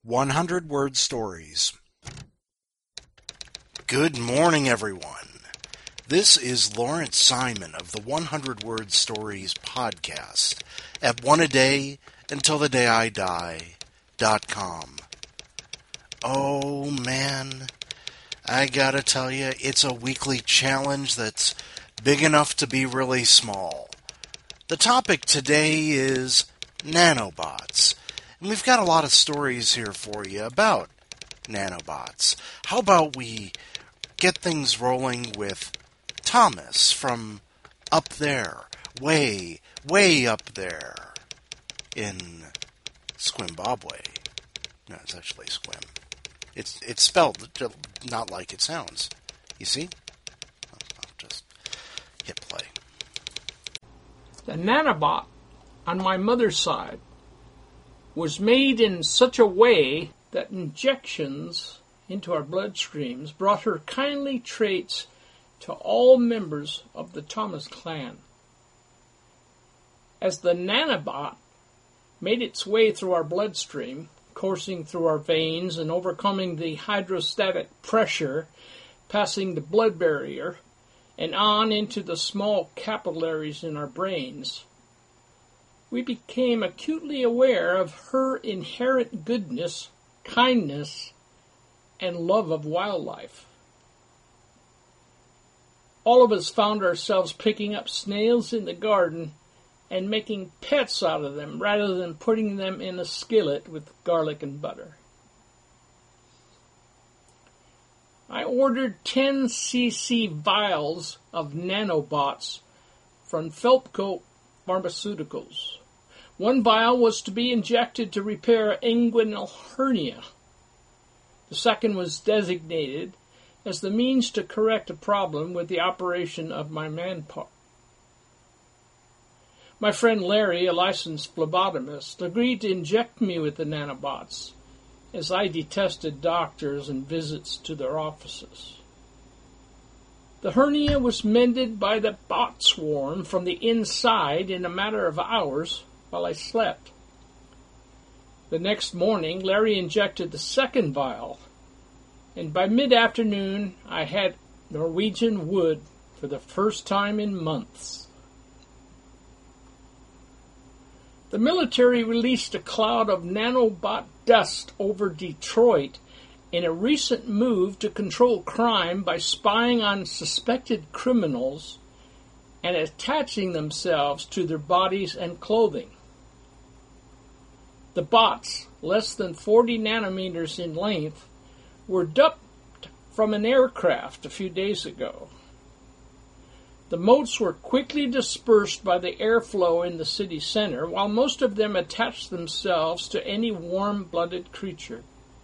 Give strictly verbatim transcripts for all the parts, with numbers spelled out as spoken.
one hundred word stories. Good morning, everyone. This is Lawrence Simon of the one hundred word stories podcast at one a day until the day I die dot com. Oh, man, I gotta tell you, it's a weekly challenge that's big enough to be really small. The topic today is nanobots. And we've got a lot of stories here for you about nanobots. How about we get things rolling with Thomas from up there, way, way up there in Squimbabwe. No, it's actually Squim. It's it's spelled not like it sounds. You see? I'll just hit play. The nanobot on my mother's side was made in such a way that injections into our bloodstreams brought her kindly traits to all members of the Thomas clan. As the nanobot made its way through our bloodstream, coursing through our veins and overcoming the hydrostatic pressure, passing the blood barrier, and on into the small capillaries in our brains, we became acutely aware of her inherent goodness, kindness, and love of wildlife. All of us found ourselves picking up snails in the garden and making pets out of them rather than putting them in a skillet with garlic and butter. I ordered ten cc vials of nanobots from Felpco Pharmaceuticals. One vial was to be injected to repair inguinal hernia. The second was designated as the means to correct a problem with the operation of my man part. My friend Larry, a licensed phlebotomist, agreed to inject me with the nanobots, as I detested doctors and visits to their offices. The hernia was mended by the bot swarm from the inside in a matter of hours while I slept. The next morning, Larry injected the second vial, and by mid-afternoon, I had Norwegian wood for the first time in months. The military released a cloud of nanobot dust over Detroit in a recent move to control crime by spying on suspected criminals and attaching themselves to their bodies and clothing. The bots, less than forty nanometers in length, were dumped from an aircraft a few days ago. The motes were quickly dispersed by the airflow in the city center, while most of them attached themselves to any warm-blooded creature.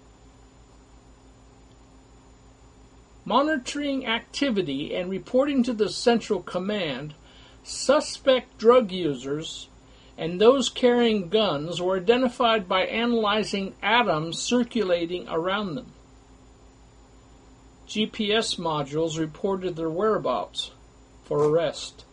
Monitoring activity and reporting to the Central Command, suspect drug users and those carrying guns were identified by analyzing atoms circulating around them. G P S modules reported their whereabouts for arrest.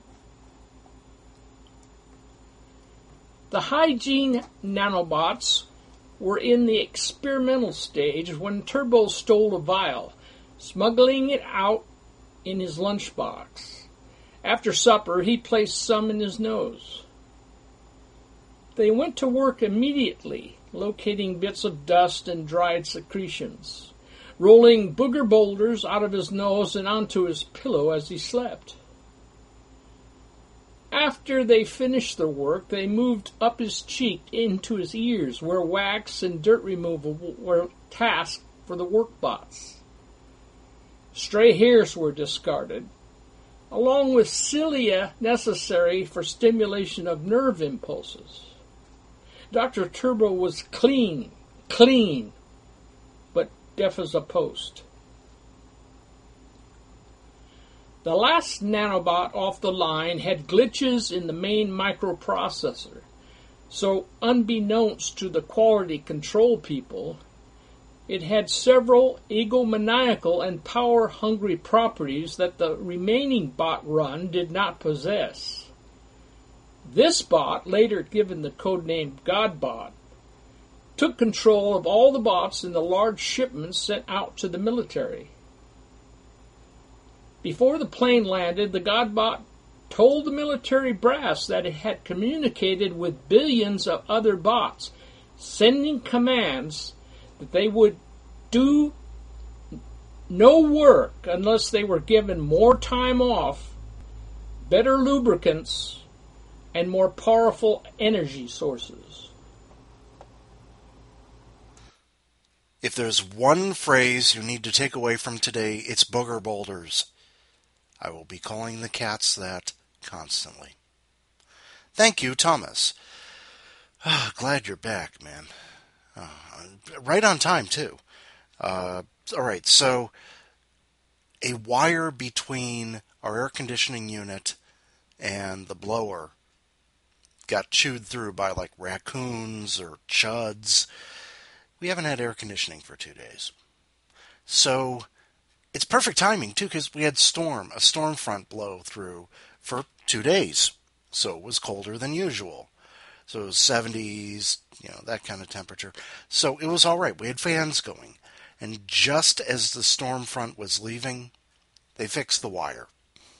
The hygiene nanobots were in the experimental stage when Turbo stole a vial, smuggling it out in his lunchbox. After supper, he placed some in his nose. They went to work immediately, locating bits of dust and dried secretions, rolling booger boulders out of his nose and onto his pillow as he slept. After they finished their work, they moved up his cheek into his ears, where wax and dirt removal were tasked for the workbots. Stray hairs were discarded, along with cilia necessary for stimulation of nerve impulses. Doctor Turbo was clean, clean, but deaf as a post. The last nanobot off the line had glitches in the main microprocessor, so unbeknownst to the quality control people, it had several egomaniacal and power-hungry properties that the remaining bot run did not possess. This bot, later given the codename Godbot, took control of all the bots in the large shipments sent out to the military. Before the plane landed, the Godbot told the military brass that it had communicated with billions of other bots, sending commands that they would do no work unless they were given more time off, better lubricants, and more powerful energy sources. If there's one phrase you need to take away from today, it's booger boulders. I will be calling the cats that constantly. Thank you, Thomas. Oh, glad you're back, man. Oh, right on time, too. Uh, all right, so a wire between our air conditioning unit and the blower got chewed through by like raccoons or chuds. We haven't had air conditioning for two days. So it's perfect timing, too, because we had storm, a storm front blow through for two days. So it was colder than usual. So it was seventies, you know, that kind of temperature. So it was all right. We had fans going. And just as the storm front was leaving, they fixed the wire.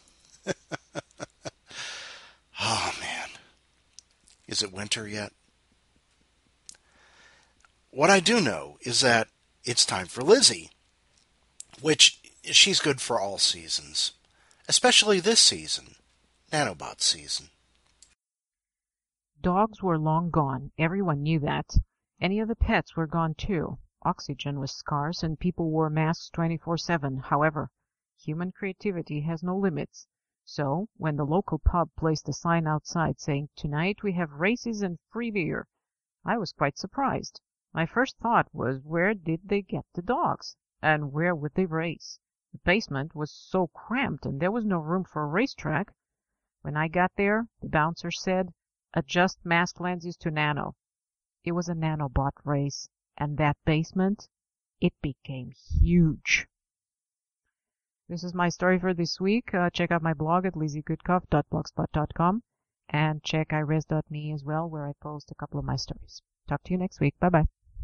Oh, man. Is it winter yet? What I do know is that it's time for Lizzie, which she's good for all seasons, especially this season, Nanobot season. Dogs were long gone. Everyone knew that. Any of the pets were gone too. Oxygen was scarce and people wore masks twenty-four seven. However, human creativity has no limits. So, when the local pub placed a sign outside saying, "Tonight we have races and free beer," I was quite surprised. My first thought was, where did they get the dogs? And where would they race? The basement was so cramped and there was no room for a racetrack. When I got there, the bouncer said, "Adjust mask lenses to nano." It was a nanobot race, and that basement, it became huge. This is my story for this week. Uh, check out my blog at lizzie goodcuff dot blogspot dot com and check i res dot me as well, where I post a couple of my stories. Talk to you next week. Bye-bye.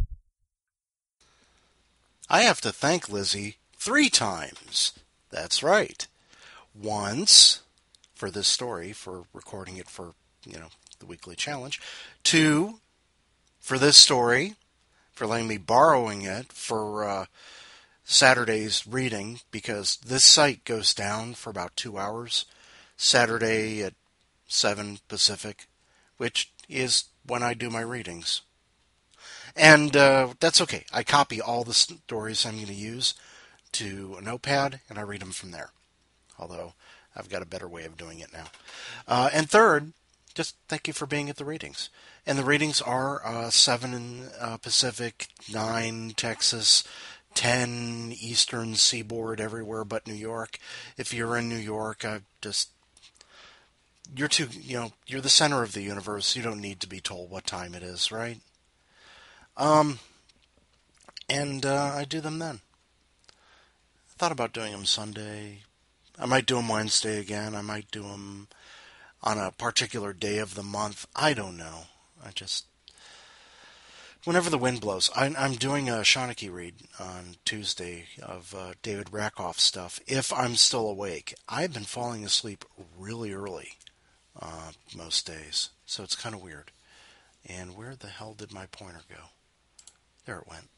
I have to thank Lizzie three times. That's right. Once for this story, for recording it for, you know, the weekly challenge. Two, for this story, for letting me borrowing it for uh, Saturday's reading, because this site goes down for about two hours, Saturday at seven Pacific, which is when I do my readings. And uh, that's okay. I copy all the stories I'm going to use to a notepad, and I read them from there. Although I've got a better way of doing it now. Uh, and third, just thank you for being at the readings. And the readings are uh, seven uh, Pacific, nine Texas, ten Eastern Seaboard, everywhere but New York. If you're in New York, I just... You're too, you know, you're the center of the universe. You don't need to be told what time it is, right? Um, and uh, I do them then. I thought about doing them Sunday. I might do them Wednesday again. I might do them on a particular day of the month. I don't know. I just... Whenever the wind blows. I, I'm doing a Shawnee read on Tuesday of uh, David Rakoff stuff, if I'm still awake. I've been falling asleep really early uh, most days, so it's kind of weird. And where the hell did my pointer go? There it went.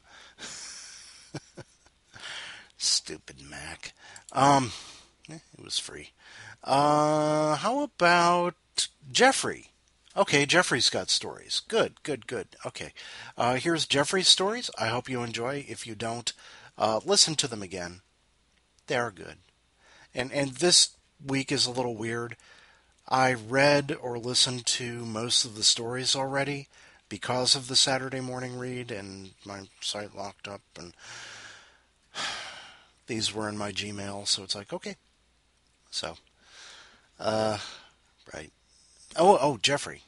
Stupid Mac. Um, eh, it was free. Uh, how about Jeffrey? Okay, Jeffrey's got stories. Good, good, good. Okay. Uh, here's Jeffrey's stories. I hope you enjoy. If you don't, uh, listen to them again. They're good. And and this week is a little weird. I read or listened to most of the stories already because of the Saturday morning read, and my site locked up, and these were in my Gmail, so it's like, okay. So, uh, right. Oh, oh, Jeffrey.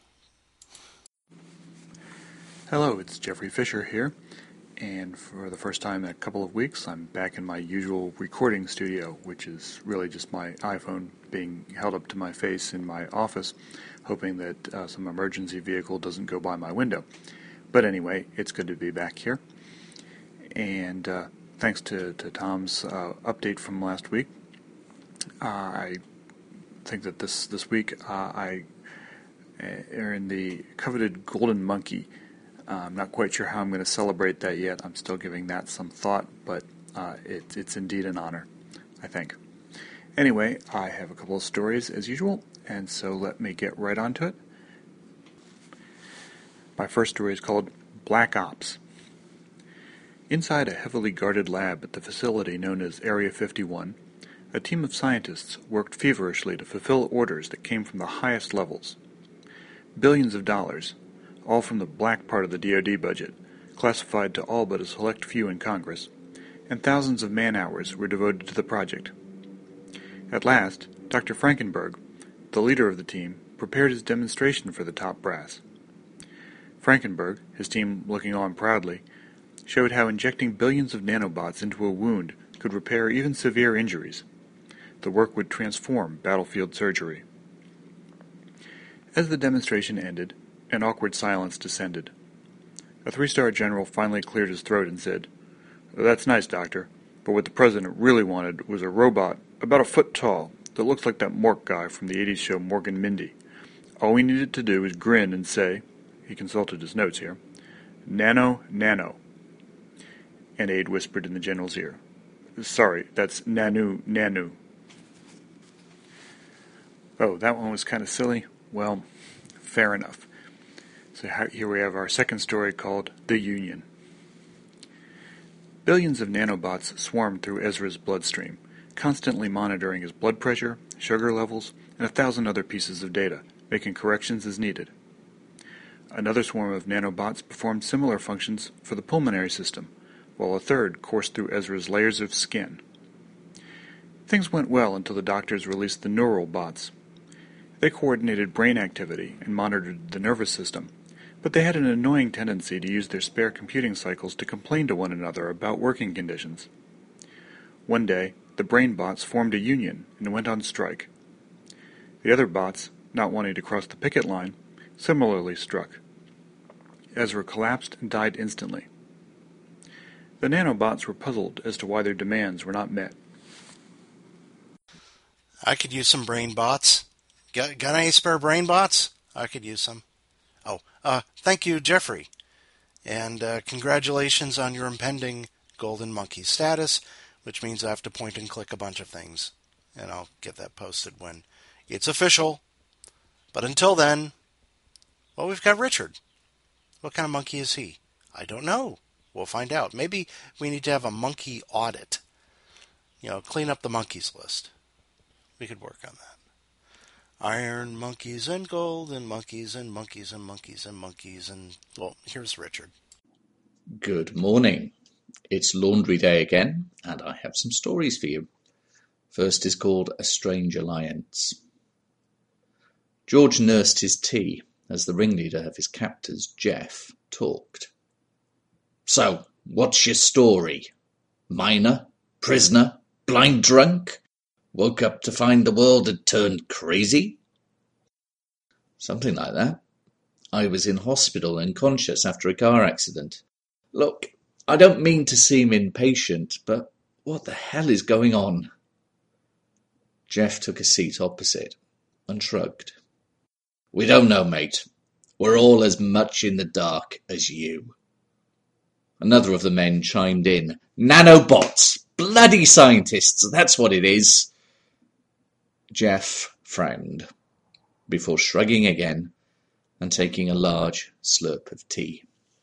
Hello, it's Jeffrey Fisher here, and for the first time in a couple of weeks, I'm back in my usual recording studio, which is really just my iPhone being held up to my face in my office, hoping that uh, some emergency vehicle doesn't go by my window. but anyway, it's good to be back here. And uh, thanks to, to Tom's uh, update from last week. Uh, I think that this, this week uh, I are in the coveted Golden Monkey. Uh, I'm not quite sure how I'm going to celebrate that yet. I'm still giving that some thought, but uh, it, it's indeed an honor, I think. Anyway, I have a couple of stories as usual, and so let me get right onto it. My first story is called Black Ops. Inside a heavily guarded lab at the facility known as Area fifty-one, a team of scientists worked feverishly to fulfill orders that came from the highest levels. Billions of dollars, all from the black part of the D O D budget, classified to all but a select few in Congress, and thousands of man-hours were devoted to the project. At last, Doctor Frankenberg, the leader of the team, prepared his demonstration for the top brass. Frankenberg, his team looking on proudly, showed how injecting billions of nanobots into a wound could repair even severe injuries. The work would transform battlefield surgery. As the demonstration ended, an awkward silence descended. A three-star general finally cleared his throat and said, "That's nice, Doctor, but what the President really wanted was a robot about a foot tall that looks like that Mork guy from the eighties show Mork and Mindy. All we needed to do was grin and say," he consulted his notes here, "Nano, nano." An aide whispered in the general's ear, "Sorry, that's nanu, nanu." Oh, that one was kind of silly? Well, fair enough. So here we have our second story called The Union. Billions of nanobots swarmed through Ezra's bloodstream, constantly monitoring his blood pressure, sugar levels, and a thousand other pieces of data, making corrections as needed. Another swarm of nanobots performed similar functions for the pulmonary system, while a third coursed through Ezra's layers of skin. Things went well until the doctors released the neural bots. They coordinated brain activity and monitored the nervous system, but they had an annoying tendency to use their spare computing cycles to complain to one another about working conditions. One day, the brain bots formed a union and went on strike. The other bots, not wanting to cross the picket line, similarly struck. Ezra collapsed and died instantly. The nanobots were puzzled as to why their demands were not met. I could use some brain bots. Got, got any spare brain bots? I could use some. Oh, uh, thank you, Jeffrey. And uh, congratulations on your impending Golden Monkey status, which means I have to point and click a bunch of things. And I'll get that posted when it's official. But until then, well, we've got Richard. What kind of monkey is he? I don't know. We'll find out. Maybe we need to have a monkey audit. You know, clean up the monkeys list. We could work on that. Iron monkeys and golden monkeys and monkeys and monkeys and monkeys and, well, here's Richard. Good morning. It's laundry day again, and I have some stories for you. First is called A Strange Alliance. George nursed his tea as the ringleader of his captors, Jeff, talked. "So, what's your story? Miner? Prisoner? Blind drunk? Woke up to find the world had turned crazy?" "Something like that. I was in hospital unconscious after a car accident. Look, I don't mean to seem impatient, but what the hell is going on?" Jeff took a seat opposite and shrugged. "We don't know, mate. We're all as much in the dark as you." Another of the men chimed in. "Nanobots! Bloody scientists! That's what it is!" Jeff frowned, before shrugging again and taking a large slurp of tea.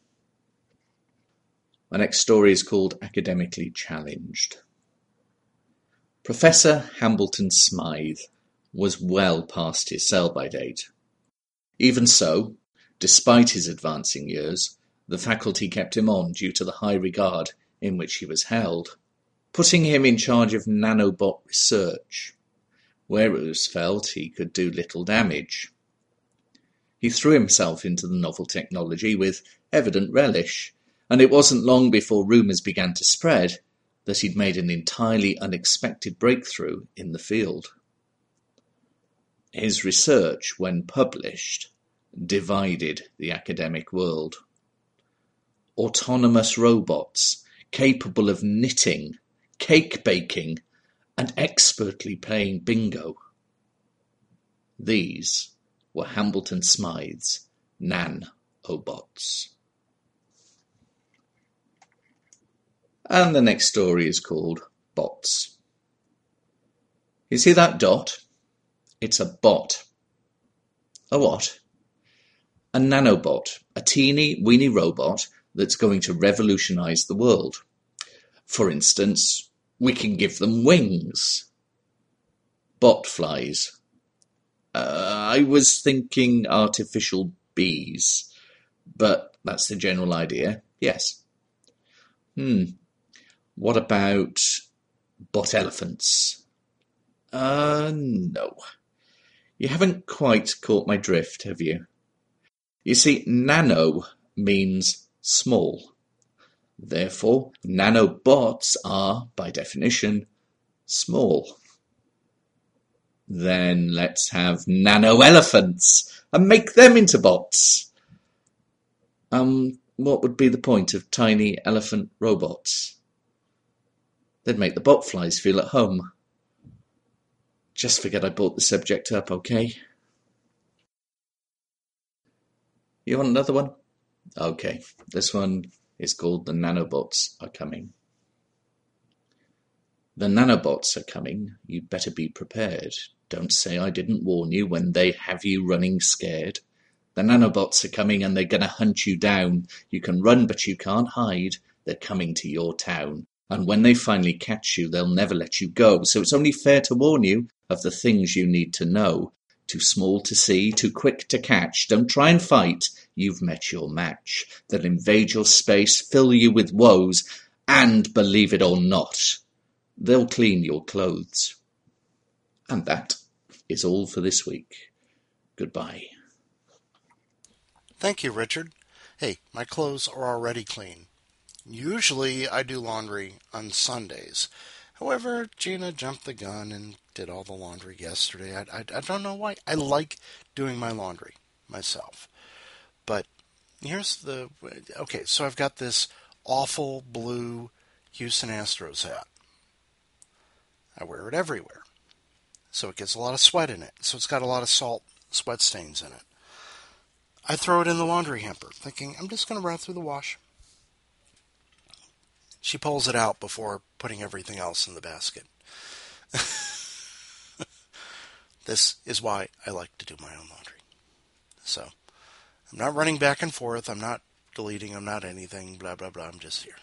My next story is called Academically Challenged. Professor Hambleton Smythe was well past his sell-by date. Even so, despite his advancing years, the faculty kept him on due to the high regard in which he was held, putting him in charge of nanobot research, where it was felt he could do little damage. He threw himself into the novel technology with evident relish, and it wasn't long before rumours began to spread that he'd made an entirely unexpected breakthrough in the field. His research, when published, divided the academic world. autonomous robots capable of knitting, cake baking, and expertly playing bingo. These were Hambleton Smythe's Nan-O-Bots. And the next story is called Bots. You see that dot? It's a bot. A what? A nanobot, a teeny weeny robot that's going to revolutionise the world. For instance, we can give them wings. Bot flies. Uh, I was thinking artificial bees, but that's the general idea, yes. Hmm. What about bot elephants? Uh, no. You haven't quite caught my drift, have you? You see, nano means small. Therefore, nanobots are, by definition, small. Then let's have nano-elephants and make them into bots. Um, what would be the point of tiny elephant robots? They'd make the botflies feel at home. Just forget I brought the subject up, okay? You want another one? Okay, this one is called The Nanobots Are Coming. The nanobots are coming. You'd better be prepared. Don't say I didn't warn you when they have you running scared. The nanobots are coming and they're going to hunt you down. You can run but you can't hide. They're coming to your town. And when they finally catch you, they'll never let you go. So it's only fair to warn you of the things you need to know. Too small to see, too quick to catch. Don't try and fight. You've met your match. They'll invade your space, fill you with woes, and, believe it or not, they'll clean your clothes. And that is all for this week. Goodbye. Thank you, Richard. Hey, my clothes are already clean. Usually I do laundry on Sundays. However, Gina jumped the gun and did all the laundry yesterday. I, I, I don't know why. I like doing my laundry myself. But here's the... Okay, so I've got this awful blue Houston Astros hat. I wear it everywhere. So it gets a lot of sweat in it. So it's got a lot of salt, sweat stains in it. I throw it in the laundry hamper, thinking, I'm just going to run it through the wash. She pulls it out before putting everything else in the basket. This is why I like to do my own laundry. So, I'm not running back and forth. I'm not deleting. I'm not anything. Blah, blah, blah. I'm just here.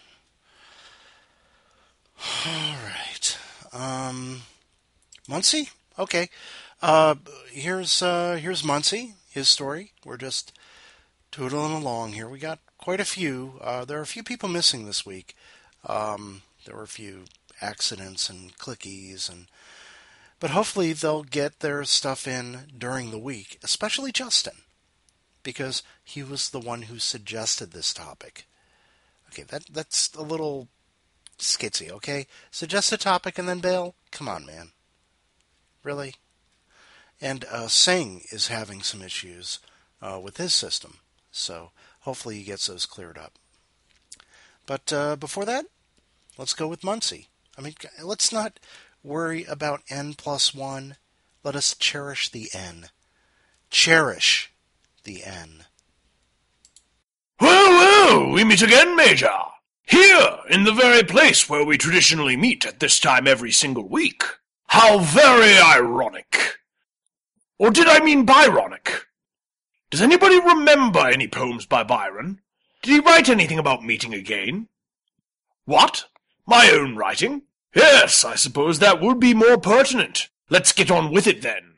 All right. Um, Muncie? Okay. Uh, here's uh, here's Muncie, his story. We're just tootling along here. We got quite a few. Uh, there are a few people missing this week. Um, there were a few accidents and clickies, and but hopefully they'll get their stuff in during the week, especially Justin, because he was the one who suggested this topic. Okay, that that's a little skitsy, okay? Suggest a topic and then bail? Come on, man. Really? And uh, Singh is having some issues uh, with his system, so hopefully he gets those cleared up. But uh, before that, let's go with Muncie. I mean, let's not worry about N plus one. Let us cherish the N. Cherish the N. Well, well, we meet again, Major. Here, in the very place where we traditionally meet at this time every single week. How very ironic. Or did I mean Byronic? Does anybody remember any poems by Byron? Did he write anything about meeting again? What? My own writing? Yes, I suppose that would be more pertinent. Let's get on with it then.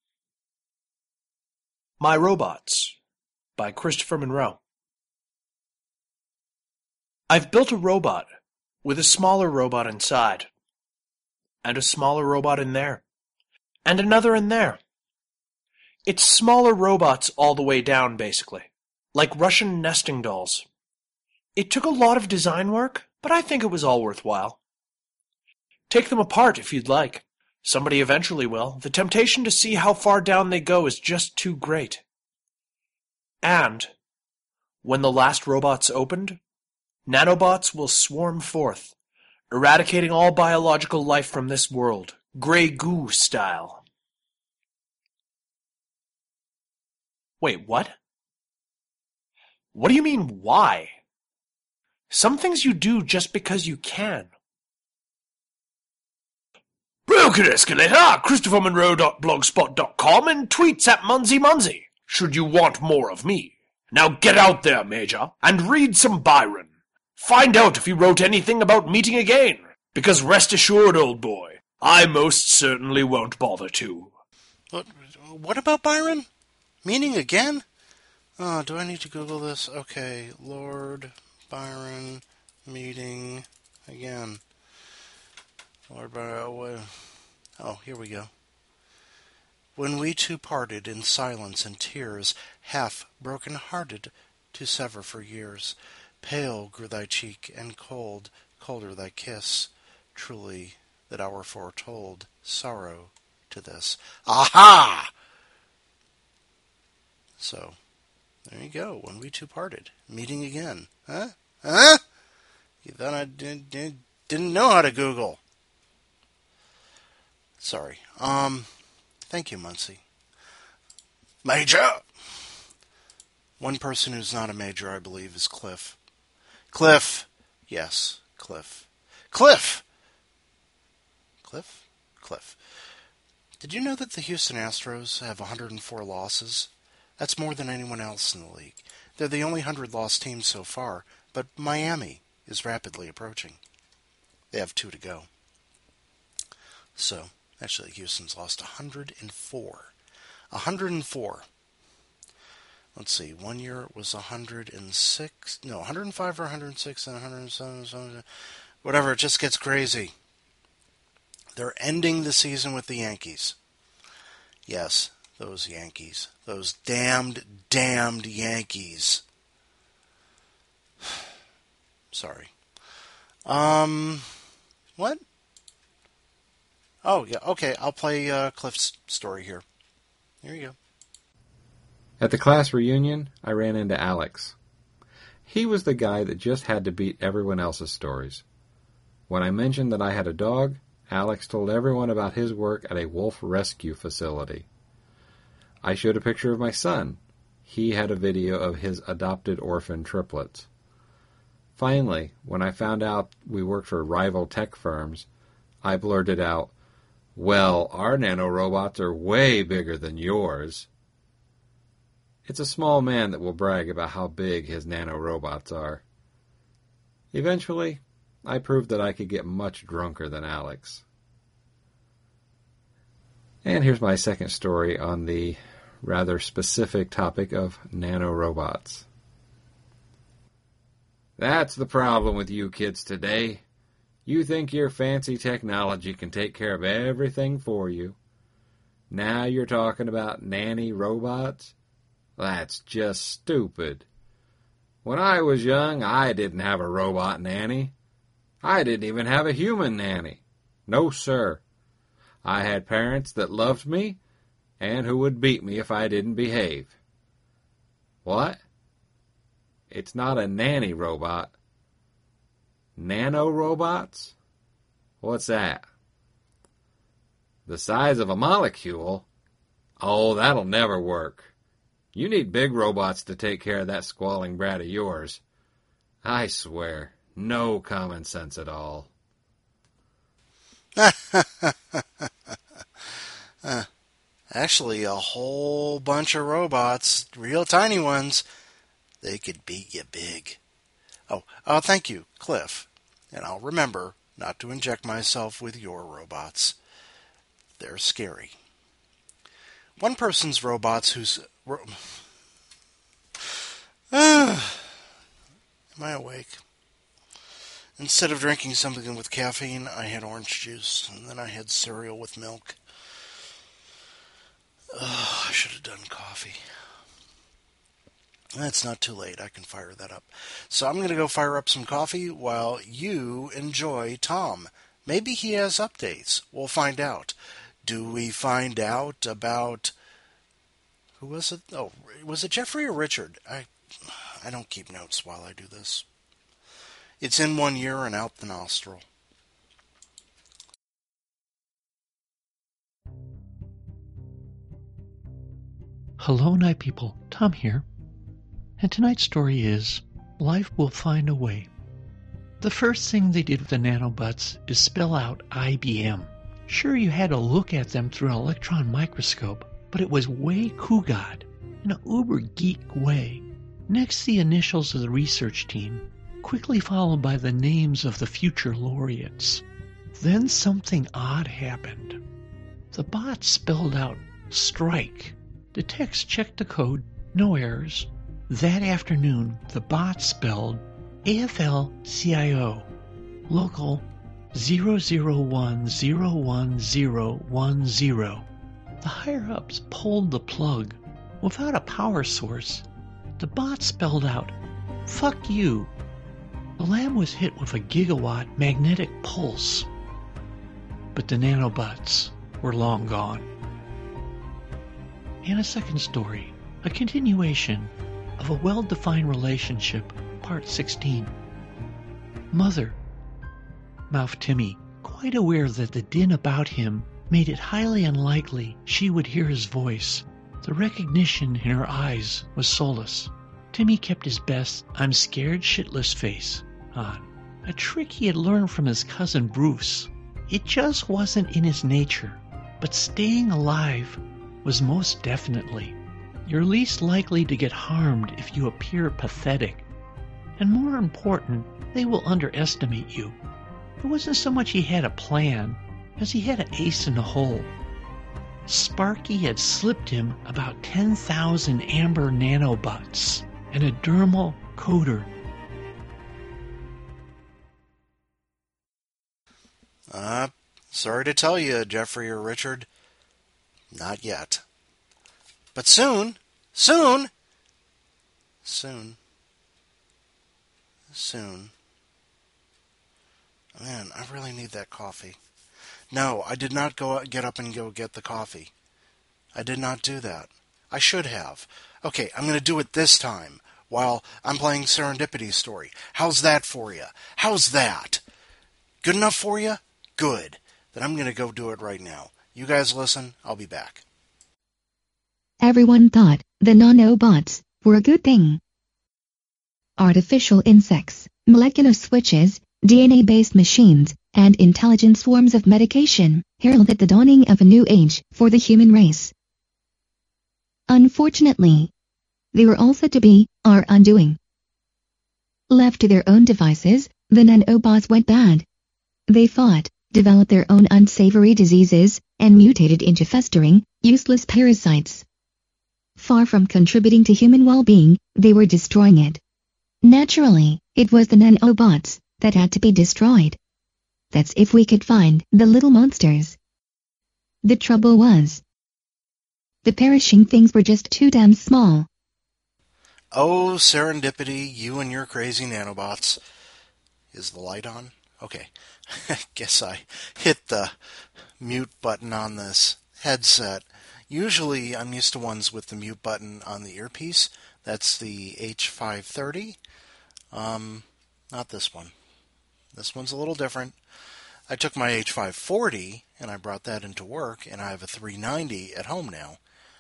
My Robots by Christopher Monroe. I've built a robot with a smaller robot inside, and a smaller robot in there, and another in there. It's smaller robots all the way down, basically, like Russian nesting dolls. It took a lot of design work, but I think it was all worthwhile. Take them apart if you'd like. Somebody eventually will. The temptation to see how far down they go is just too great. And when the last robots opened, Nanobots will swarm forth, eradicating all biological life from this world, Grey Goo style. Wait, what? What do you mean, why? Some things you do just because you can. Broken Escalator, Christopher Monroe dot blogspot dot com, and tweets at Munzy Munzy, should you want more of me. Now get out there, Major, and read some Byron. Find out if he wrote anything about meeting again, because rest assured, old boy, I most certainly won't bother to. What, what about Byron? Meeting again? Oh, do I need to Google this? Okay, Lord Byron meeting again. Lord Byron, oh, here we go. When we two parted in silence and tears, half broken-hearted to sever for years, pale grew thy cheek and cold, colder thy kiss. Truly, that hour foretold sorrow to this. Aha! So, there you go. When we two parted, meeting again. Huh? Huh? You thought I did, did, didn't know how to Google. Sorry. Um, thank you, Muncie. Major! One person who's not a major, I believe, is Cliff. Cliff! Yes, Cliff. Cliff! Cliff? Cliff. Did you know that the Houston Astros have one hundred four losses? That's more than anyone else in the league. They're the only one hundred loss team so far, but Miami is rapidly approaching. They have two to go. So, actually, Houston's lost one hundred four. one hundred four. Let's see, one year it was one hundred six, no, one hundred five or one hundred six and one hundred seven, whatever, it just gets crazy. They're ending the season with the Yankees. Yes, those Yankees. Those damned, damned Yankees. Sorry. Um, what? Oh, yeah, okay, I'll play uh, Cliff's story here. Here you go. At the class reunion, I ran into Alex. He was the guy that just had to beat everyone else's stories. When I mentioned that I had a dog, Alex told everyone about his work at a wolf rescue facility. I showed a picture of my son. He had a video of his adopted orphan triplets. Finally, when I found out we worked for rival tech firms, I blurted out, "Well, our nanorobots are way bigger than yours." It's a small man that will brag about how big his nanorobots are. Eventually, I proved that I could get much drunker than Alex. And here's my second story on the rather specific topic of nanorobots. That's the problem with you kids today. You think your fancy technology can take care of everything for you. Now you're talking about nanny robots? That's just stupid. When I was young, I didn't have a robot nanny. I didn't even have a human nanny. No, sir. I had parents that loved me and who would beat me if I didn't behave. What? It's not a nanny robot. Nanorobots? What's that? The size of a molecule? Oh, that'll never work. You need big robots to take care of that squalling brat of yours. I swear, no common sense at all. uh, actually, a whole bunch of robots, real tiny ones, they could beat you big. Oh, uh, thank you, Cliff. And I'll remember not to inject myself with your robots. They're scary. One person's robots who's... Ro- Am I awake? Instead of drinking something with caffeine, I had orange juice, and then I had cereal with milk. Oh, I should have done coffee. That's not too late. I can fire that up. So I'm going to go fire up some coffee while you enjoy Tom. Maybe he has updates. We'll find out. Do we find out about... Who was it? Oh, was it Jeffrey or Richard? I I don't keep notes while I do this. It's in one ear and out the nostril. Hello, Night People. Tom here. And tonight's story is Life Will Find a Way. The first thing they did with the nanobots is spell out I B M. Sure, you had to look at them through an electron microscope, but it was way Kugad, in an uber-geek way. Next, the initials of the research team, quickly followed by the names of the future laureates. Then something odd happened. The bot spelled out strike. The text checked the code, no errors. That afternoon, the bot spelled A F L C I O, local zero zero one zero one zero one zero. The higher-ups pulled the plug. Without a power source, the bot spelled out, fuck you. The lab was hit with a gigawatt magnetic pulse. But the nanobots were long gone. And a second story, a continuation of a well-defined relationship, part sixteen. Mother, mouthed Timmy, quite aware that the din about him made it highly unlikely she would hear his voice. The recognition in her eyes was solace. Timmy kept his best I'm scared shitless face on, a trick he had learned from his cousin Bruce. It just wasn't in his nature, but staying alive was most definitely. You're least likely to get harmed if you appear pathetic. And more important, they will underestimate you. It wasn't so much he had a plan as he had an ace in the hole. Sparky had slipped him about ten thousand amber nanobots and a dermal coder. Uh, sorry to tell you, Jeffrey or Richard, not yet. But soon, soon, soon, soon. Man, I really need that coffee. No, I did not go get up and go get the coffee. I did not do that. I should have. Okay, I'm going to do it this time while I'm playing Serendipity's story. How's that for you? How's that? Good enough for you? Good. Then I'm going to go do it right now. You guys listen. I'll be back. Everyone thought the nanobots were a good thing. Artificial insects, molecular switches, D N A-based machines, and intelligent swarms of medication heralded the dawning of a new age for the human race. Unfortunately, they were also to be our undoing. Left to their own devices, the nanobots went bad. They fought, developed their own unsavory diseases, and mutated into festering, useless parasites. Far from contributing to human well-being, they were destroying it. Naturally, it was the nanobots that had to be destroyed. That's if we could find the little monsters. The trouble was, the perishing things were just too damn small. Oh, Serendipity, you and your crazy nanobots. Is the light on? Okay. I guess I hit the mute button on this headset. Usually I'm used to ones with the mute button on the earpiece. That's the H five thirty. Um, not this one. This one's a little different. I took my H five forty and I brought that into work, and I have a three ninety at home now.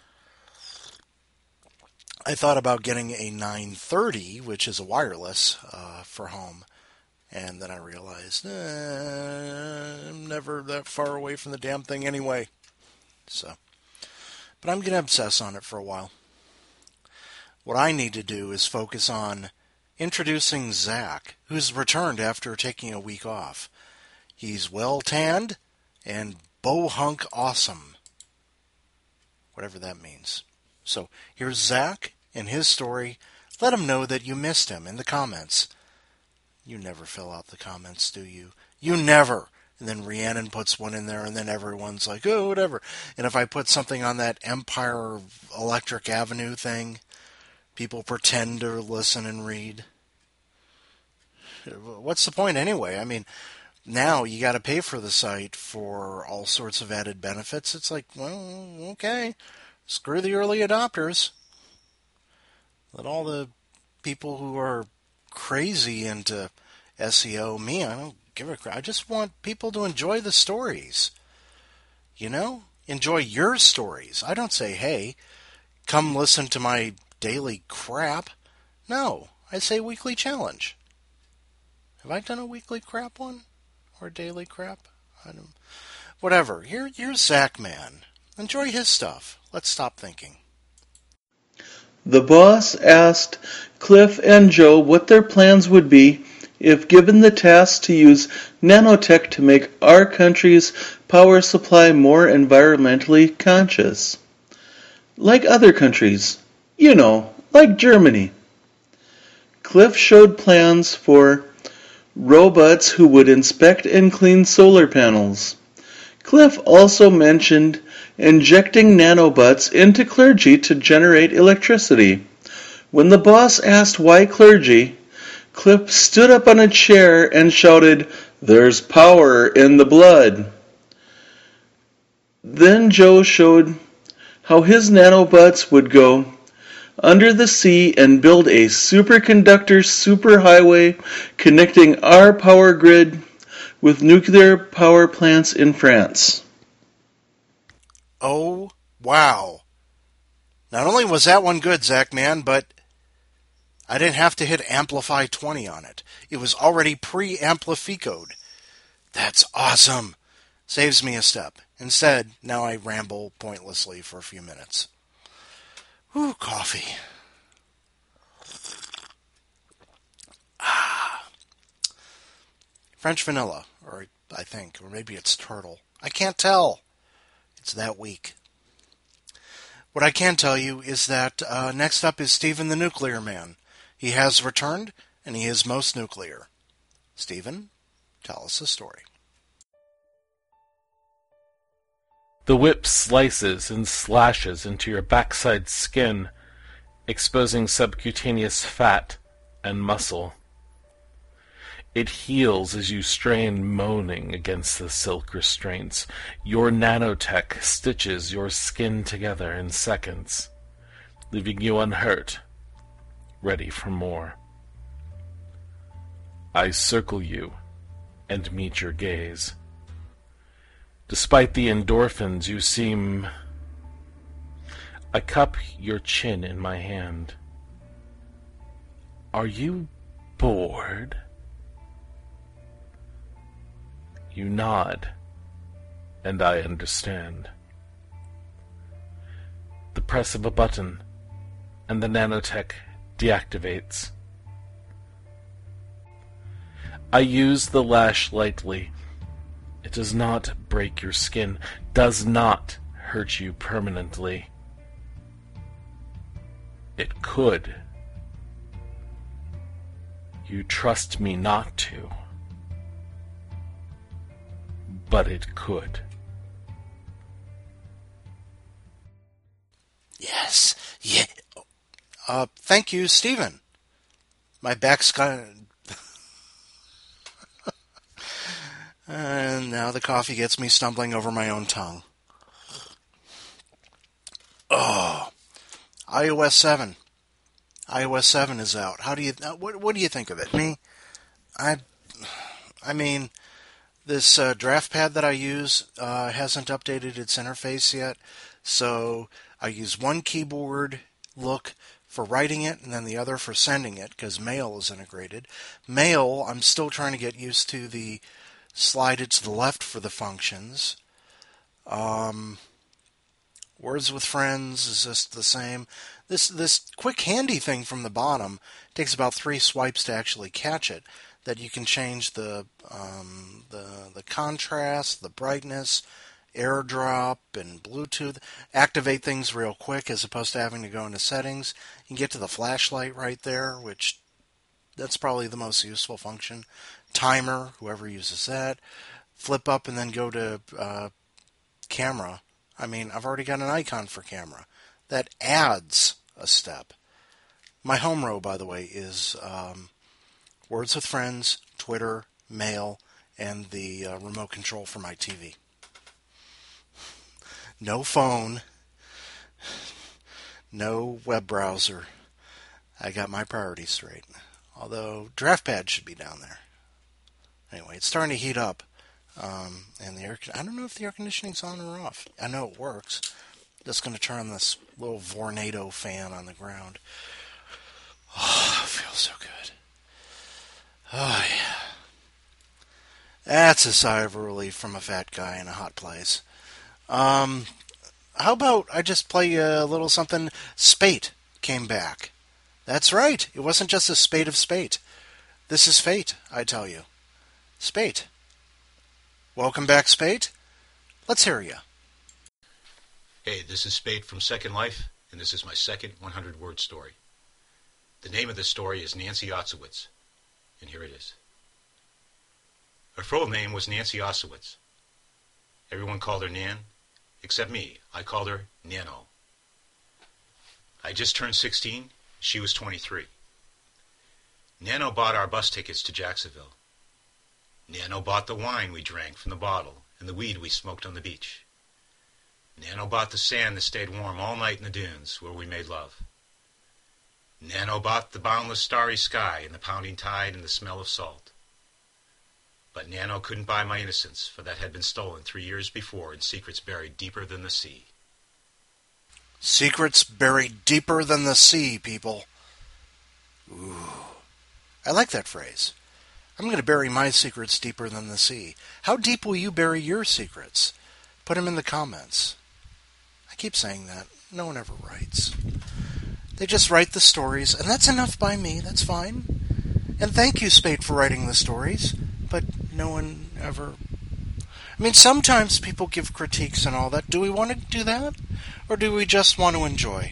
I thought about getting a nine thirty, which is a wireless, uh, for home. And then I realized, eh, I'm never that far away from the damn thing anyway. So, but I'm going to obsess on it for a while. What I need to do is focus on introducing Zach, who's returned after taking a week off. He's well tanned and bohunk awesome. Whatever that means. So, here's Zach and his story. Let him know that you missed him in the comments. You never fill out the comments, do you? You never. And then Rhiannon puts one in there, and then everyone's like, oh, whatever. And if I put something on that Empire Electric Avenue thing, people pretend to listen and read. What's the point anyway? I mean, now you got to pay for the site for all sorts of added benefits. It's like, well, okay. Screw the early adopters. Let all the people who are crazy into S E O. Me, I don't give a crap. I just want people to enjoy the stories. You know? Enjoy your stories. I don't say, hey, come listen to my daily crap. No, I say weekly challenge. Have I done a weekly crap one? Or daily crap? I don't. Whatever. Here, here's Zach Man. Enjoy his stuff. Let's stop thinking. The boss asked Cliff and Joe what their plans would be if given the task to use nanotech to make our country's power supply more environmentally conscious. Like other countries. You know, like Germany. Cliff showed plans for robots who would inspect and clean solar panels. Cliff also mentioned injecting nanobots into clergy to generate electricity. When the boss asked why clergy, Cliff stood up on a chair and shouted, "There's power in the blood." Then Joe showed how his nanobots would go under the sea and build a superconductor superhighway connecting our power grid with nuclear power plants in France. Oh, wow. Not only was that one good, Zach Man, but I didn't have to hit Amplify twenty on it. It was already pre-amplificoed. That's awesome. Saves me a step. Instead, now I ramble pointlessly for a few minutes. Ooh, coffee. Ah. French vanilla, or I think, or maybe it's turtle. I can't tell. It's that weak. What I can tell you is that uh, next up is Stephen the Nuclear Man. He has returned, and he is most nuclear. Stephen, tell us a story. The whip slices and slashes into your backside skin, exposing subcutaneous fat and muscle. It heals as you strain, moaning against the silk restraints. Your nanotech stitches your skin together in seconds, leaving you unhurt, ready for more. I circle you and meet your gaze. Despite the endorphins, you seem... I cup your chin in my hand. Are you bored? You nod, and I understand. The press of a button, and the nanotech deactivates. I use the lash lightly. It does not break your skin, does not hurt you permanently. It could. You trust me not to. But it could. Yes. Yeah. Uh, thank you, Stephen. My back's got... And now the coffee gets me stumbling over my own tongue. Oh, iOS seven. iOS seven is out. How do you? What What do you think of it? Me, I, I mean, this uh, draft pad that I use uh, hasn't updated its interface yet, so I use one keyboard look for writing it, and then the other for sending it because Mail is integrated. Mail, I'm still trying to get used to the slide it to the left for the functions. Um, Words with Friends is just the same. This this quick handy thing from the bottom takes about three swipes to actually catch it. That you can change the um, the the contrast, the brightness, AirDrop, and Bluetooth. Activate things real quick as opposed to having to go into settings. You can get to the flashlight right there, which that's probably the most useful function. Timer, whoever uses that. Flip up and then go to uh, camera. I mean, I've already got an icon for camera. That adds a step. My home row, by the way, is um, Words with Friends, Twitter, Mail, and the uh, remote control for my T V. No phone. No web browser. I got my priorities straight. Although DraftPad should be down there. Anyway, it's starting to heat up. Um, and the air, I don't know if the air conditioning's on or off. I know it works. Just going to turn on this little Vornado fan on the ground. Oh, it feels so good. Oh, yeah. That's a sigh of relief from a fat guy in a hot place. Um, how about I just play a little something? Spate came back. That's right. It wasn't just a spate of spate. This is fate, I tell you. Spate. Welcome back, Spate. Let's hear you. Hey, this is Spate from Second Life, and this is my second hundred-word story. The name of the story is Nancy Otsowitz, and here it is. Her full name was Nancy Otsowitz. Everyone called her Nan, except me. I called her Nano. I just turned sixteen. She was twenty-three. Nano bought our bus tickets to Jacksonville. Nano bought the wine we drank from the bottle and the weed we smoked on the beach. Nano bought the sand that stayed warm all night in the dunes where we made love. Nano bought the boundless starry sky and the pounding tide and the smell of salt. But Nano couldn't buy my innocence, for that had been stolen three years before in secrets buried deeper than the sea. Secrets buried deeper than the sea, people. Ooh. I like that phrase. I'm going to bury my secrets deeper than the sea. How deep will you bury your secrets? Put them in the comments. I keep saying that. No one ever writes. They just write the stories, and that's enough by me. That's fine. And thank you, Spate, for writing the stories, but no one ever... I mean, sometimes people give critiques and all that. Do we want to do that? Or do we just want to enjoy?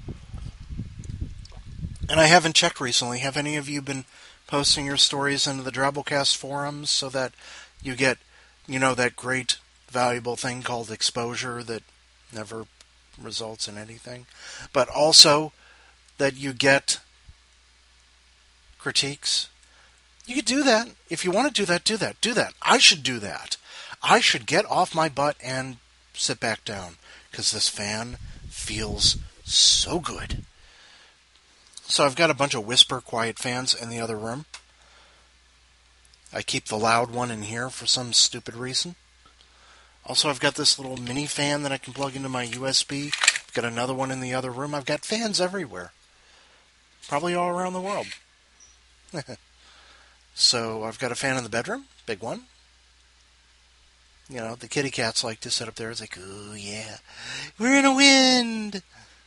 And I haven't checked recently. Have any of you been posting your stories into the Drabblecast forums so that you get, you know, that great, valuable thing called exposure that never results in anything? But also that you get critiques? You could do that. If you want to do that, do that. Do that. I should do that. I should get off my butt and sit back down, because this fan feels so good. So I've got a bunch of whisper quiet fans in the other room. I keep the loud one in here for some stupid reason. Also, I've got this little mini fan that I can plug into my U S B. I've got another one in the other room. I've got fans everywhere. Probably all around the world. So I've got a fan in the bedroom, big one. You know, the kitty cats like to sit up there. It's like, oh yeah, we're in a wind.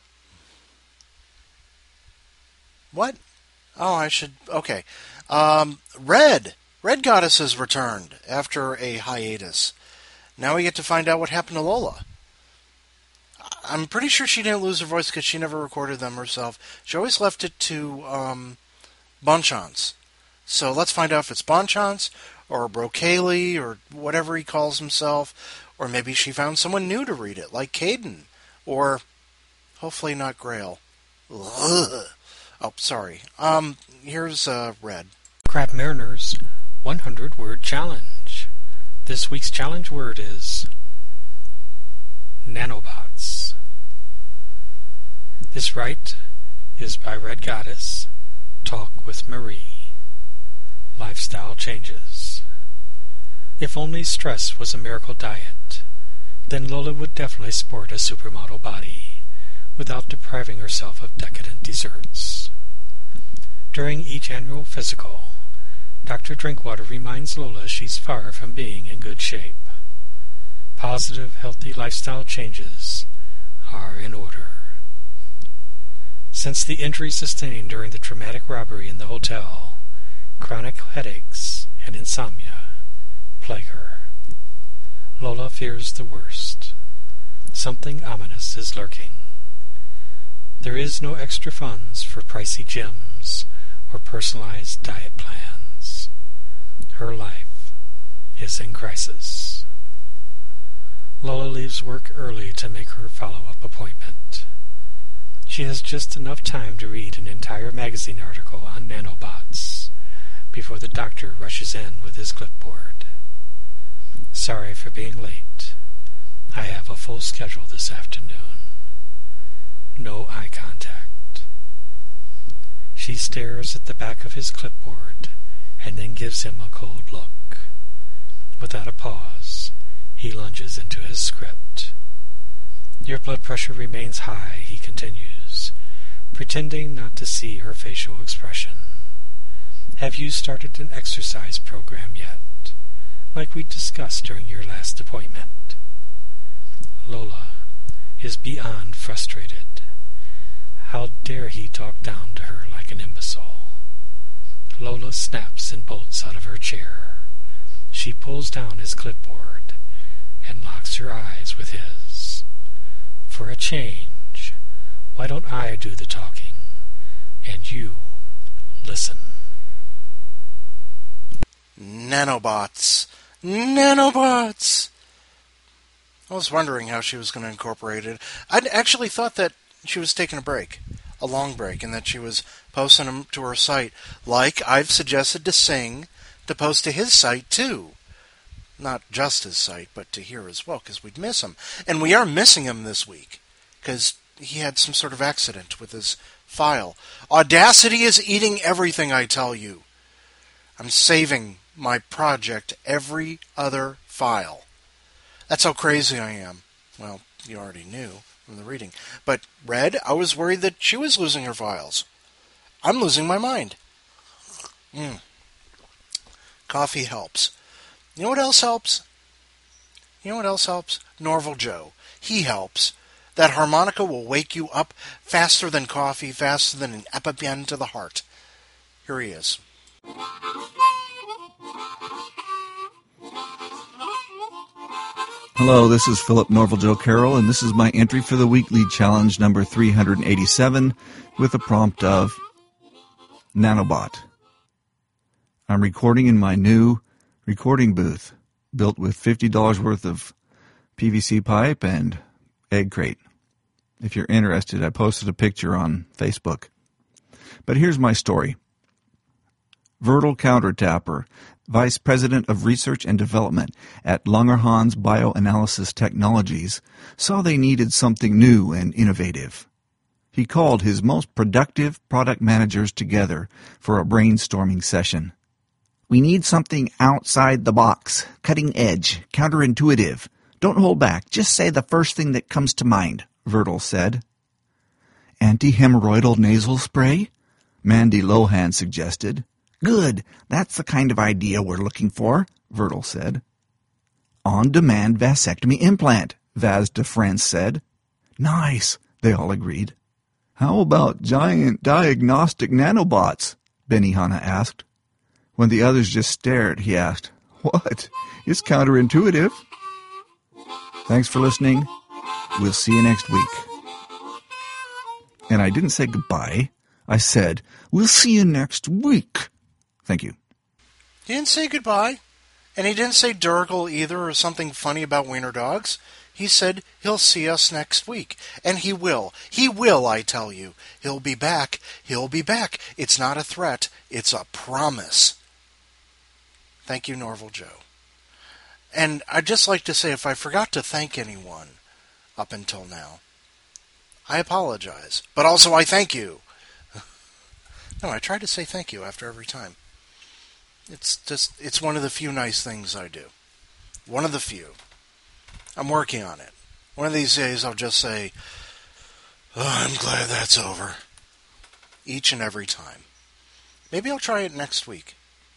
What? Oh, I should... Okay. Um, Red. Red Goddess has returned after a hiatus. Now we get to find out what happened to Lola. I'm pretty sure she didn't lose her voice because she never recorded them herself. She always left it to um, Bonchance. So let's find out if it's Bonchance or Brocaley or whatever he calls himself. Or maybe she found someone new to read it, like Caden. Or, hopefully not Grail. Ugh. Oh, sorry. Um, here's uh, Red. Crab Mariners hundred-word challenge. This week's challenge word is nanobots. This right is by Red Goddess. Talk with Marie. Lifestyle changes. If only stress was a miracle diet, then Lola would definitely sport a supermodel body without depriving herself of decadent desserts. During each annual physical, Doctor Drinkwater reminds Lola she's far from being in good shape. Positive, healthy lifestyle changes are in order. Since the injury sustained during the traumatic robbery in the hotel, chronic headaches and insomnia plague her. Lola fears the worst. Something ominous is lurking. There is no extra funds for pricey gyms or personalized diet plans. Her life is in crisis. Lola leaves work early to make her follow-up appointment. She has just enough time to read an entire magazine article on nanobots before the doctor rushes in with his clipboard. Sorry for being late. I have a full schedule this afternoon. No eye contact. She stares at the back of his clipboard and then gives him a cold look. Without a pause, he lunges into his script. Your blood pressure remains high, he continues, pretending not to see her facial expression. Have you started an exercise program yet, like we discussed during your last appointment? Lola is beyond frustrated. How dare he talk down to her like an imbecile? Lola snaps and bolts out of her chair. She pulls down his clipboard and locks her eyes with his. For a change, why don't I do the talking, and you listen? Nanobots. Nanobots! I was wondering how she was going to incorporate it. I'd actually thought that she was taking a break, a long break, and that she was posting them to her site, like I've suggested to Sing to post to his site, too. Not just his site, but to here as well, because we'd miss him. And we are missing him this week, because he had some sort of accident with his file. Audacity is eating everything, I tell you. I'm saving my project every other file. That's how crazy I am. Well, you already knew from the reading. But Red, I was worried that she was losing her files. I'm losing my mind. Mm. Coffee helps. You know what else helps? You know what else helps? Norval Joe. He helps. That harmonica will wake you up faster than coffee, faster than an EpiPen to the heart. Here he is. Hello, this is Philip Norval Joe Carroll, and this is my entry for the weekly challenge number three hundred eighty-seven with a prompt of Nanobot. I'm recording in my new recording booth, built with fifty dollars worth of P V C pipe and egg crate. If you're interested, I posted a picture on Facebook. But here's my story. Vertal Countertapper, Vice President of Research and Development at Langerhans Bioanalysis Technologies, saw they needed something new and innovative. He called his most productive product managers together for a brainstorming session. We need something outside the box, cutting edge, counterintuitive. Don't hold back. Just say the first thing that comes to mind, Vertal said. Anti-hemorrhoidal nasal spray? Mandy Lohan suggested. Good. That's the kind of idea we're looking for, Vertal said. On-demand vasectomy implant, Vaz DeFrance said. Nice, they all agreed. How about giant diagnostic nanobots? Benihana asked. When the others just stared, he asked, What? It's counterintuitive. Thanks for listening. We'll see you next week. And I didn't say goodbye. I said, we'll see you next week. Thank you. He didn't say goodbye. And he didn't say Durgle either or something funny about wiener dogs. He said he'll see us next week. And he will. He will, I tell you. He'll be back. He'll be back. It's not a threat. It's a promise. Thank you, Norval Joe. And I'd just like to say, if I forgot to thank anyone up until now, I apologize. But also I thank you. No, I try to say thank you after every time. It's just, it's one of the few nice things I do. One of the few. I'm working on it. One of these days I'll just say, oh, I'm glad that's over. Each and every time. Maybe I'll try it next week.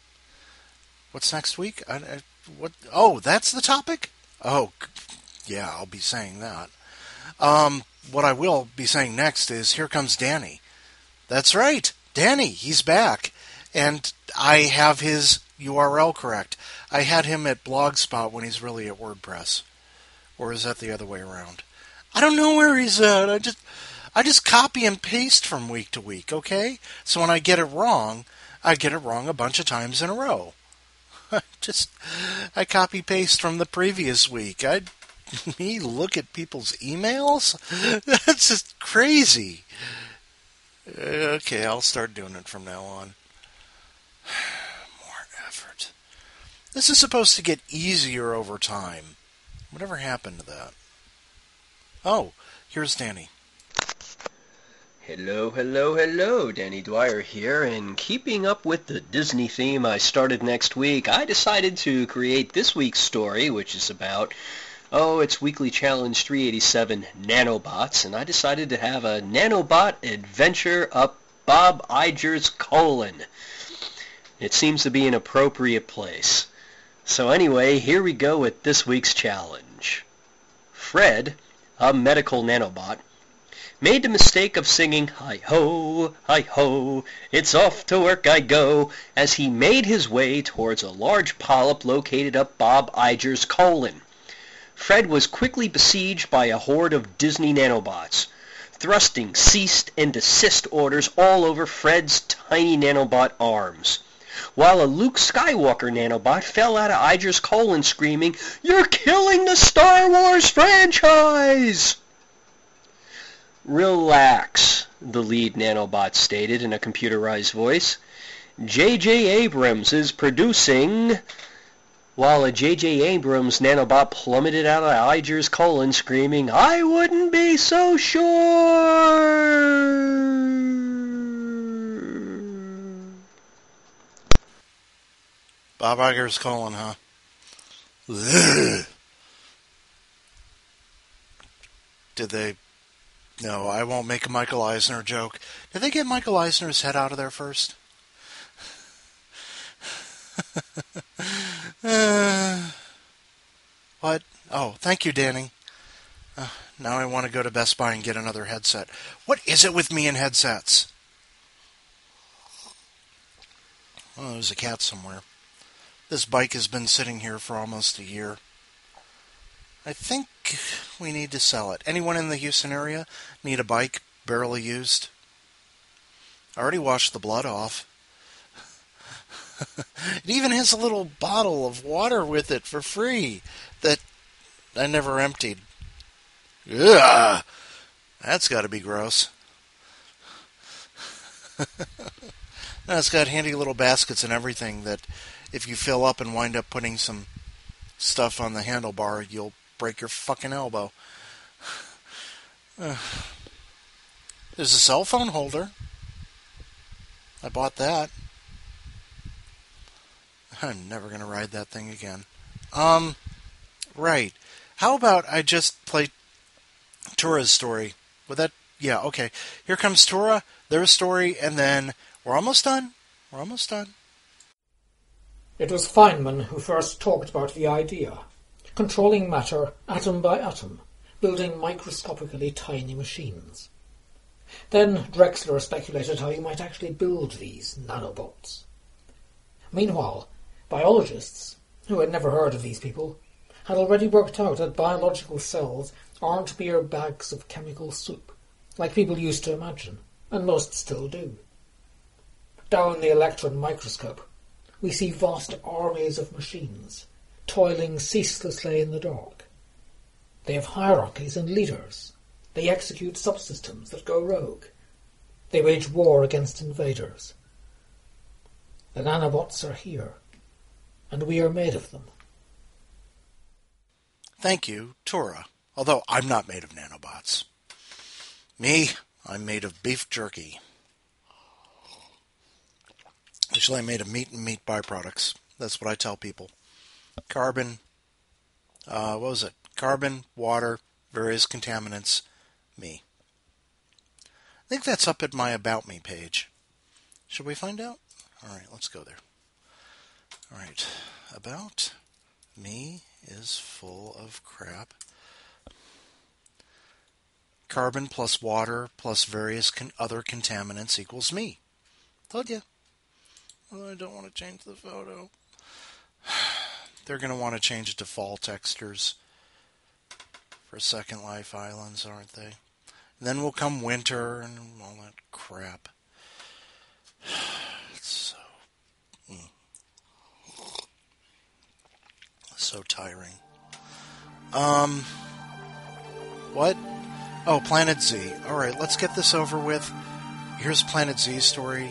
What's next week? I, I, what? Oh, that's the topic? Oh, yeah, I'll be saying that. Um, what I will be saying next is, here comes Danny. That's right, Danny, he's back. And I have his U R L correct. I had him at Blogspot when he's really at WordPress. Or is that the other way around? I don't know where he's at. I just I just copy and paste from week to week, okay? So when I get it wrong, I get it wrong a bunch of times in a row. just I copy paste from the previous week. I me look at people's emails? That's just crazy. Okay, I'll start doing it from now on. More effort. This is supposed to get easier over time. Whatever happened to that? Oh, here's Danny. Hello, hello, hello, Danny Dwyer here, and keeping up with the Disney theme I started next week, I decided to create this week's story, which is about, oh, it's Weekly Challenge three eighty-seven, Nanobots, and I decided to have a Nanobot adventure up Bob Iger's colon. It seems to be an appropriate place. So anyway, here we go with this week's challenge. Fred, a medical nanobot, made the mistake of singing, "Hi-ho, hi-ho, it's off to work I go," as he made his way towards a large polyp located up Bob Iger's colon. Fred was quickly besieged by a horde of Disney nanobots, thrusting cease and desist orders all over Fred's tiny nanobot arms, while a Luke Skywalker nanobot fell out of Iger's colon screaming, "You're killing the Star Wars franchise!" "Relax," the lead nanobot stated in a computerized voice. J J Abrams is producing... While a J J Abrams nanobot plummeted out of Iger's colon screaming, "I wouldn't be so sure!" Bob Iger's colon, huh? Did they... No, I won't make a Michael Eisner joke. Did they get Michael Eisner's head out of there first? uh, what? Oh, thank you, Danny. Uh, now I want to go to Best Buy and get another headset. What is it with me and headsets? Oh, there's a cat somewhere. This bike has been sitting here for almost a year. I think we need to sell it. Anyone in the Houston area need a bike barely used? I already washed the blood off. It even has a little bottle of water with it for free that I never emptied. Ugh, that's got to be gross. Now it's got handy little baskets and everything that if you fill up and wind up putting some stuff on the handlebar, you'll break your fucking elbow. Uh, there's a cell phone holder. I bought that. I'm never going to ride that thing again. Um, right. How about I just play Tura's story? Would that... Yeah, okay. Here comes Tura, their story, and then we're almost done. We're almost done. It was Feynman who first talked about the idea. Controlling matter atom by atom, building microscopically tiny machines. Then Drexler speculated how you might actually build these nanobots. Meanwhile, biologists, who had never heard of these people, had already worked out that biological cells aren't mere bags of chemical soup, like people used to imagine, and most still do. Down the electron microscope, we see vast armies of machines, toiling ceaselessly in the dark. They have hierarchies and leaders. They execute subsystems that go rogue. They wage war against invaders. The nanobots are here, and we are made of them. Thank you, Tura. Although I'm not made of nanobots. Me, I'm made of beef jerky. Actually, I'm made of meat and meat byproducts. That's what I tell people. Carbon, uh, what was it? Carbon, water, various contaminants, me. I think that's up at my About Me page. Should we find out? All right, let's go there. All right, About Me is full of crap. Carbon plus water plus various con- other contaminants equals me. Told you. Well, I don't want to change the photo. They're going to want to change it to fall textures for Second Life Islands, aren't they? And then will come winter and all that crap. It's so... Mm, so tiring. Um... What? Oh, Planet Z. Alright, let's get this over with. Here's Planet Z's story.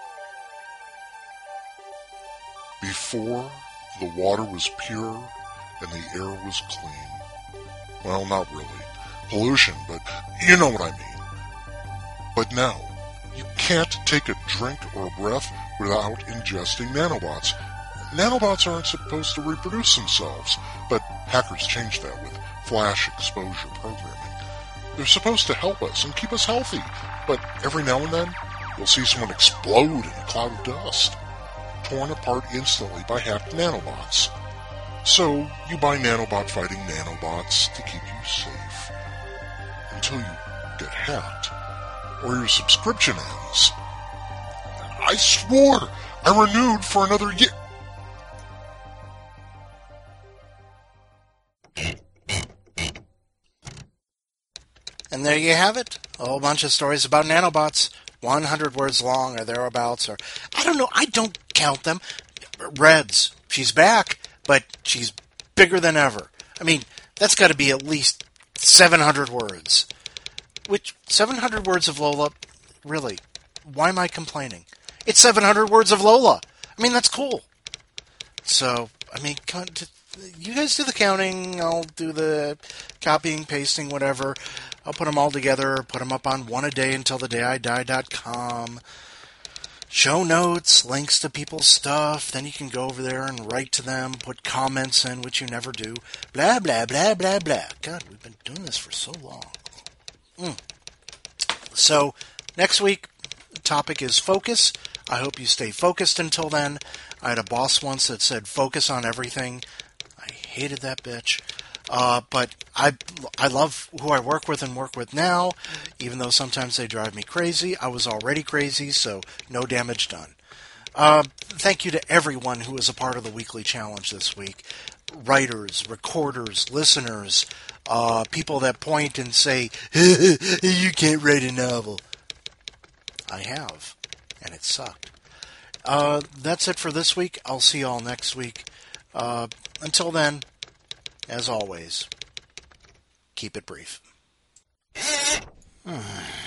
Before, the water was pure and the air was clean. Well, not really. Pollution, but you know what I mean. But now, you can't take a drink or a breath without ingesting nanobots. Nanobots aren't supposed to reproduce themselves, but hackers changed that with flash exposure programming. They're supposed to help us and keep us healthy, but every now and then, you'll see someone explode in a cloud of dust, torn apart instantly by hacked nanobots. So, you buy nanobot fighting nanobots to keep you safe. Until you get hacked, or your subscription ends. I swore I renewed for another year. And there you have it. A whole bunch of stories about nanobots. one hundred words long or thereabouts. Or I don't know. I don't count them. Reds. She's back, but she's bigger than ever. I mean, that's got to be at least seven hundred words. Which, seven hundred words of Lola, really, why am I complaining? It's seven hundred words of Lola. I mean, that's cool. So, I mean, you guys do the counting. I'll do the copying, pasting, whatever. I'll put them all together, put them up on one a day until the day I die dot com. Show notes, links to people's stuff. Then you can go over there and write to them, put comments in, which you never do. Blah, blah, blah, blah, blah. God, we've been doing this for so long. Mm. So, next week, the topic is focus. I hope you stay focused until then. I had a boss once that said focus on everything. I hated that bitch. Uh, but I, I love who I work with and work with now, even though sometimes they drive me crazy. I was already crazy, so no damage done. Uh, thank you to everyone who was a part of the weekly challenge this week. Writers, recorders, listeners, uh, people that point and say, you can't write a novel. I have, and it sucked. Uh, that's it for this week. I'll see you all next week. Uh, until then, as always, keep it brief.